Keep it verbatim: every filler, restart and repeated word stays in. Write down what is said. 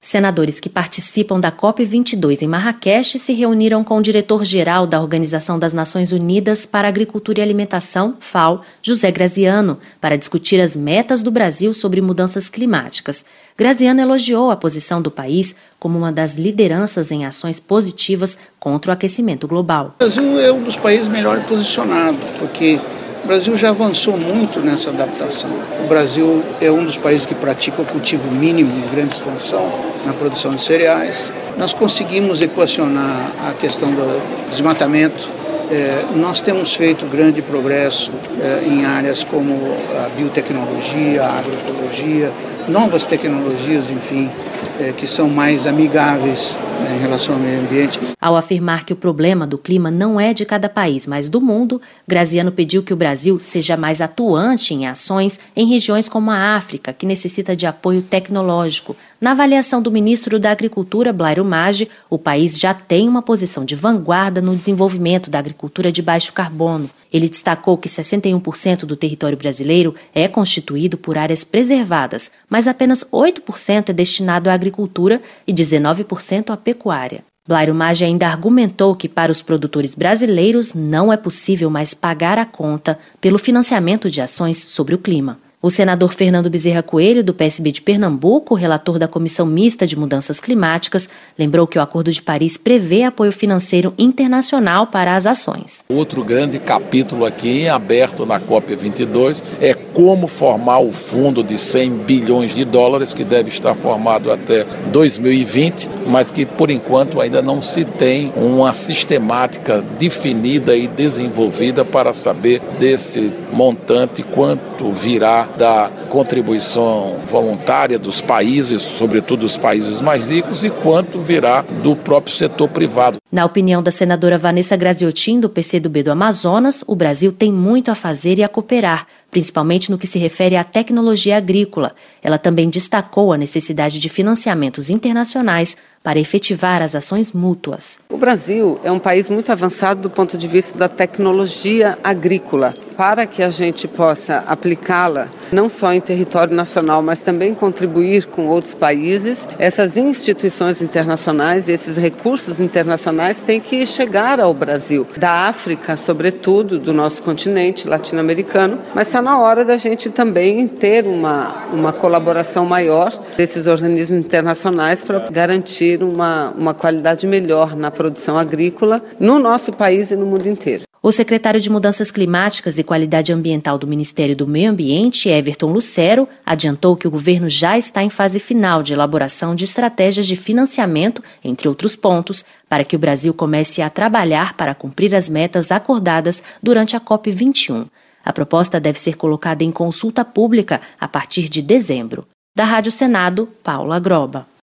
Senadores que participam da COP vinte e dois em Marrakech se reuniram com o diretor-geral da Organização das Nações Unidas para a Agricultura e Alimentação, FAO, José Graziano, para discutir as metas do Brasil sobre mudanças climáticas. Graziano elogiou a posição do país como uma das lideranças em ações positivas contra o aquecimento global. O Brasil é um dos países melhor posicionados, porque o Brasil já avançou muito nessa adaptação. O Brasil é um dos países que pratica o cultivo mínimo em grande extensão na produção de cereais. Nós conseguimos equacionar a questão do desmatamento. É, nós temos feito grande progresso é, em áreas como a biotecnologia, a agroecologia, novas tecnologias, enfim, é, que são mais amigáveis é, em relação ao meio ambiente. Ao afirmar que o problema do clima não é de cada país, mas do mundo, Graziano pediu que o Brasil seja mais atuante em ações em regiões como a África, que necessita de apoio tecnológico. Na avaliação do ministro da Agricultura, Blairo Maggi, o país já tem uma posição de vanguarda no desenvolvimento da agricultura de baixo carbono. Ele destacou que sessenta e um por cento do território brasileiro é constituído por áreas preservadas, mas apenas oito por cento é destinado à agricultura e dezenove por cento à pecuária. Blairo Maggi ainda argumentou que para os produtores brasileiros não é possível mais pagar a conta pelo financiamento de ações sobre o clima. O senador Fernando Bezerra Coelho, do P S B de Pernambuco, relator da Comissão Mista de Mudanças Climáticas, lembrou que o Acordo de Paris prevê apoio financeiro internacional para as ações. Outro grande capítulo aqui, aberto na COP vinte e dois, é como formar o fundo de cem bilhões de dólares, que deve estar formado até dois mil e vinte, mas que, por enquanto, ainda não se tem uma sistemática definida e desenvolvida para saber desse montante quanto virá da contribuição voluntária dos países, sobretudo os países mais ricos, e quanto virá do próprio setor privado. Na opinião da senadora Vanessa Graziotin, do P C do B do Amazonas, o Brasil tem muito a fazer e a cooperar, principalmente no que se refere à tecnologia agrícola. Ela também destacou a necessidade de financiamentos internacionais para efetivar as ações mútuas. O Brasil é um país muito avançado do ponto de vista da tecnologia agrícola. Para que a gente possa aplicá-la, não só em território nacional, mas também contribuir com outros países, essas instituições internacionais e esses recursos internacionais têm que chegar ao Brasil. Da África, sobretudo, do nosso continente latino-americano, mas está na hora da gente também ter uma, uma colaboração maior desses organismos internacionais para garantir uma, uma qualidade melhor na produção agrícola no nosso país e no mundo inteiro. O secretário de Mudanças Climáticas e Qualidade Ambiental do Ministério do Meio Ambiente, Everton Lucero, adiantou que o governo já está em fase final de elaboração de estratégias de financiamento, entre outros pontos, para que o Brasil comece a trabalhar para cumprir as metas acordadas durante a COP vinte e um. A proposta deve ser colocada em consulta pública a partir de dezembro. Da Rádio Senado, Paula Groba.